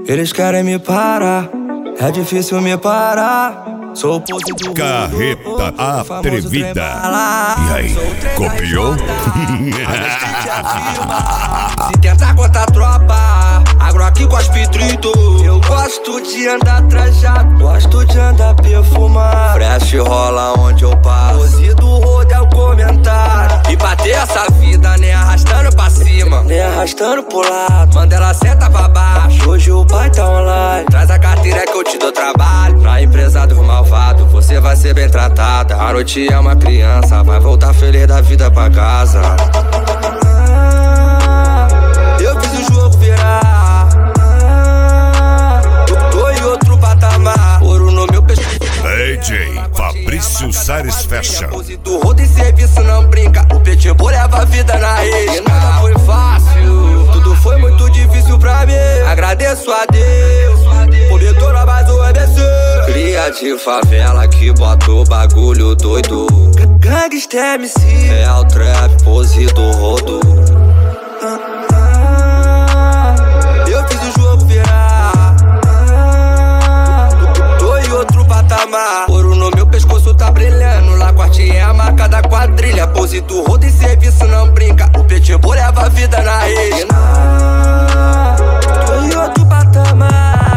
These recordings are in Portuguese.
Eles querem me parar, é difícil me parar. Sou o pose do Carreta Atrevida. E aí, copiou? Se tentar contar a tropa, agro aqui com as pitrito. Eu gosto de andar trajado, gosto de andar perfumado. Fresh rola onde eu passo, pose do rodo é o comentário. E pra ter essa vida, nem arrastando pra cima, nem arrastando pro lado. Manda ela senta pra baixo, hoje o pai tá online. Traz a carteira que eu te dou trabalho. Na empresa dos malvados, você vai ser bem tratada. A noite é uma criança, vai voltar feliz da vida pra casa. Eu fiz o jogo virar, tô em outro patamar. Ouro no meu pescoço. DJ Fabrício Sares Fashion. Pose do rodo e serviço não brinca. O Pitbull leva a vida na rede. Nada foi fácil, tudo foi muito difícil pra mim. Agradeço a Deus por me tornar mais um ABC. Cria de favela que bota o bagulho doido. Gangsta MC, é o trap, pose do rodo. Eu fiz o jogo virar, tô em outro patamar. Ouro no meu pescoço tá brilhando, Lacorte é a marca da quadrilha. Pose do rodo e serviço não brinca. O Pitbull leva a vida na rede. Tô em outro patamar.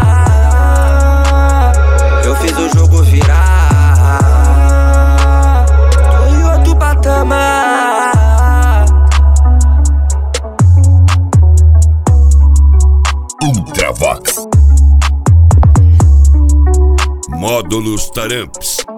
Eu fiz o jogo virar, tô em outro patamar. Ultravox. Módulos Taramps.